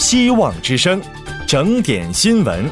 希望之声，整点新闻。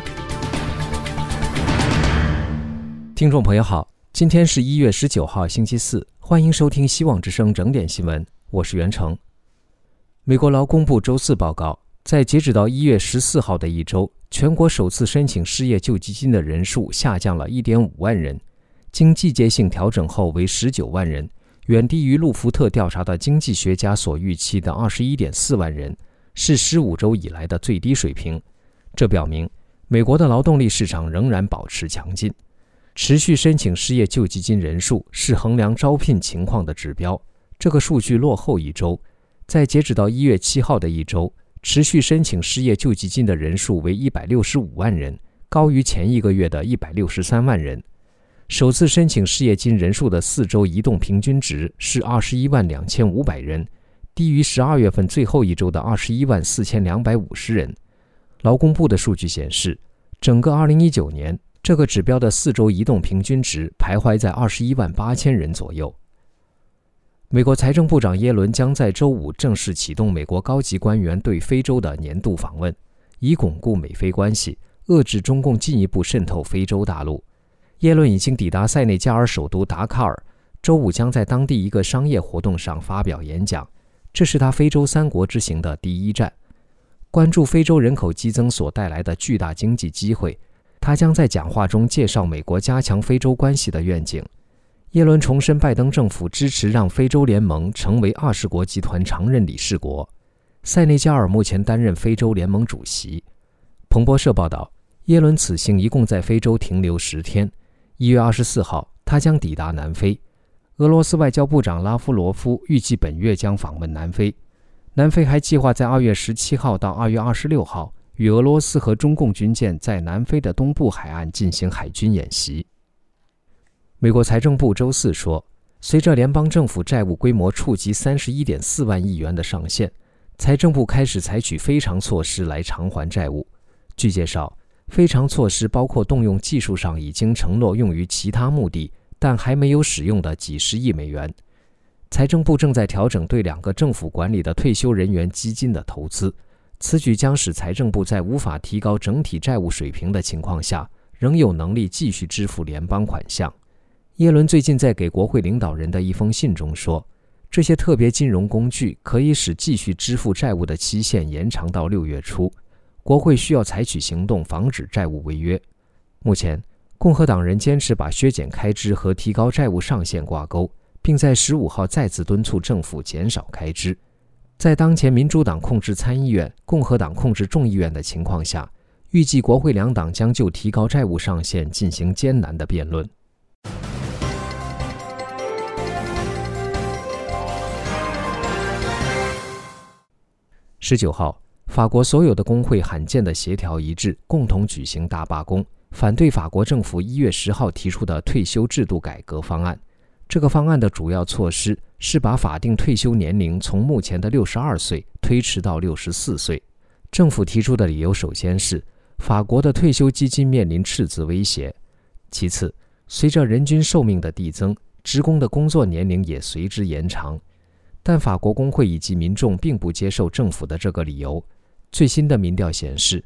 听众朋友好，今天是1月19号星期四，欢迎收听希望之声整点新闻，我是袁成。美国劳工部周四报告，在截止到1月14号的一周，全国首次申请失业救济金的人数下降了 1.5 万人，经季节性调整后为19万人，远低于路福特调查的经济学家所预期的 21.4 万人，是15周以来的最低水平。这表明美国的劳动力市场仍然保持强劲。持续申请失业救济金人数是衡量招聘情况的指标，这个数据落后一周。在截止到1月7号的一周，持续申请失业救济金的人数为165万人，高于前一个月的163万人。首次申请失业金人数的4周移动平均值是21万2500人，低于12月份最后一周的21万4250人。劳工部的数据显示，整个2019年，这个指标的4周移动平均值徘徊在21万8000人左右。美国财政部长耶伦将在周五正式启动美国高级官员对非洲的年度访问，以巩固美非关系，遏制中共进一步渗透非洲大陆。耶伦已经抵达塞内加尔首都达喀尔，周五将在当地一个商业活动上发表演讲，这是他非洲3国之行的第一站。关注非洲人口激增所带来的巨大经济机会，他将在讲话中介绍美国加强非洲关系的愿景。耶伦重申拜登政府支持让非洲联盟成为20国集团常任理事国。塞内加尔目前担任非洲联盟主席。彭博社报道，耶伦此行一共在非洲停留10天。1月24号，他将抵达南非。俄罗斯外交部长拉夫罗夫预计本月将访问南非。南非还计划在2月17号到2月26号与俄罗斯和中共军舰在南非的东部海岸进行海军演习。美国财政部周四说，随着联邦政府债务规模触及 31.4 万亿元的上限，财政部开始采取非常措施来偿还债务。据介绍，非常措施包括动用技术上已经承诺用于其他目的但还没有使用的几十亿美元。财政部正在调整对2个政府管理的退休人员基金的投资，此举将使财政部在无法提高整体债务水平的情况下，仍有能力继续支付联邦款项。耶伦最近在给国会领导人的一封信中说，这些特别金融工具可以使继续支付债务的期限延长到6月初，国会需要采取行动防止债务违约。目前，共和党人坚持把削减开支和提高债务上限挂钩，并在15号再次敦促政府减少开支。在当前民主党控制参议院、共和党控制众议院的情况下，预计国会两党将就提高债务上限进行艰难的辩论。19号，法国所有的工会罕见的协调一致，共同举行大罢工，反对法国政府1月10号提出的退休制度改革方案。这个方案的主要措施是把法定退休年龄从目前的62岁推迟到64岁。政府提出的理由首先是法国的退休基金面临赤字威胁，其次，随着人均寿命的递增，职工的工作年龄也随之延长。但法国工会以及民众并不接受政府的这个理由。最新的民调显示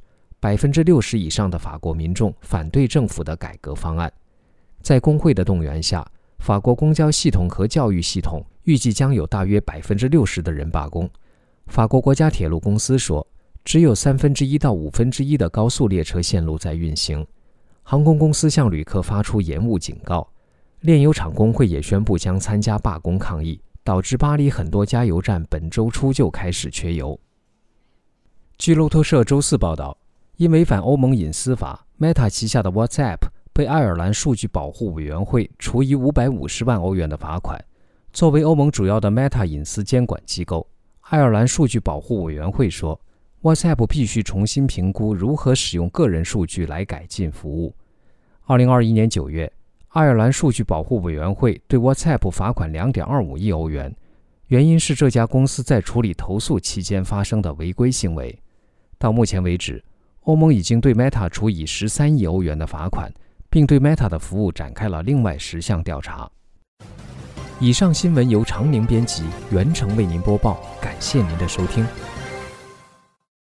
，60%以上的法国民众反对政府的改革方案。在工会的动员下，法国公交系统和教育系统预计将有大约 60% 的人罢工。法国国家铁路公司说，只有1/3到1/5的高速列车线路在运行。航空公司向旅客发出延误警告。炼油厂工会也宣布将参加罢工抗议，导致巴黎很多加油站本周初就开始缺油。据路透社周四报道，因违反欧盟隐私法， Meta 旗下的 WhatsApp 被爱尔兰数据保护委员会处以550万欧元的罚款。作为欧盟主要的 Meta 隐私监管机构，爱尔兰数据保护委员会说， WhatsApp 必须重新评估如何使用个人数据来改进服务。2021年9月，爱尔兰数据保护委员会对 WhatsApp 罚款 2.25 亿欧元，原因是这家公司在处理投诉期间发生的违规行为。到目前为止，欧盟已经对 Meta 处以13亿欧元的罚款，并对 Meta 的服务展开了另外10项调查。以上新闻由常宁编辑，袁成为您播报，感谢您的收听。